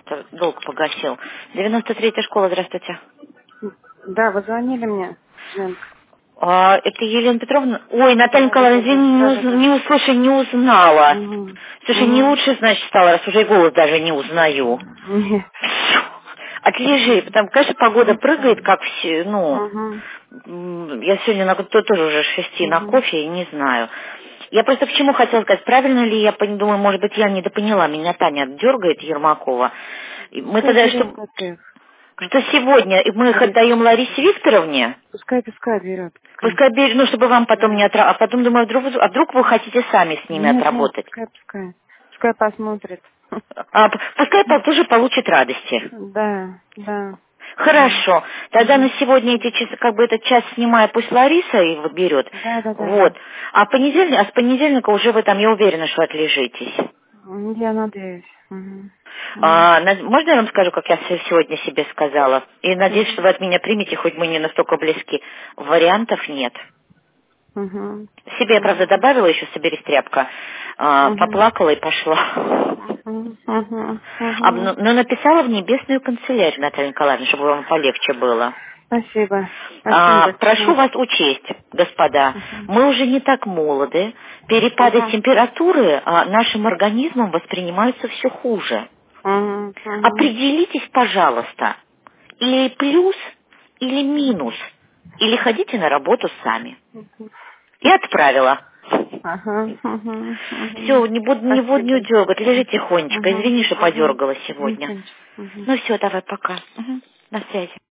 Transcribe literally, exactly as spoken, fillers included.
это долг погасил. девяносто третья школа, здравствуйте. Да, вы звонили мне, Женка. А, это Елена Петровна? Ой, Наталья Да, да, Николаевна, да, да, извини, не, да, уз... да, да. не услышала, не узнала. Угу. Слушай, не Угу. лучше, значит, стало, раз уже и голос даже не узнаю. Нет. Отлежи, потому, конечно, погода прыгает, как все, ну, Угу. м, я сегодня на, то- тоже уже с шести на Угу. кофе, не знаю. Я просто к чему хотела сказать, правильно ли я пон- думаю, может быть, я не допоняла, меня Таня дергает Ермакова. И мы Пускай тогда, берет что, коттедж. что сегодня и мы их Говорит, отдаем Ларисе Викторовне, пускай, пускай берет, пускай. пускай берет, ну, чтобы вам потом не Да. отработать, а потом думаю, а вдруг, вы- а вдруг вы хотите сами с ними Нет, нет, отработать. пускай, пускай. Пускай посмотрит. А, п- пускай по- тоже получит радости. Да, да. Да. Хорошо. Тогда на Угу. сегодня эти часы, как бы этот час снимая, пусть Лариса его берет. Да, да, да, Вот. да. А понедельник, а с понедельника уже вы там, я уверена, что отлежитесь. М, Я надеюсь. Угу. Угу. А, на- можно я вам скажу, как я се- сегодня себе сказала? И надеюсь, что Угу. вы от меня примете, хоть мы не настолько близки. Вариантов нет. Угу. Себе я, правда, Угу. добавила еще «собери тряпка». А, Угу. поплакала и пошла. Угу. Угу. А, но, Угу. но написала в небесную канцелярию, Наталья Николаевна, чтобы вам полегче было. Спасибо. Спасибо А, прошу большое. вас учесть, господа, Угу. мы уже не так молоды, перепады Угу. температуры а, нашим организмом воспринимаются все хуже. Угу. Угу. Определитесь, пожалуйста, или плюс, или минус, или ходите на работу сами. И отправила. Ага. Угу. Угу. Все, не буду, не буду не Спасибо. дергать, лежи тихонечко. Угу. Извини, что Угу. подергала сегодня. Ничего. Угу. Ну все, давай, пока. Мгм. На связи.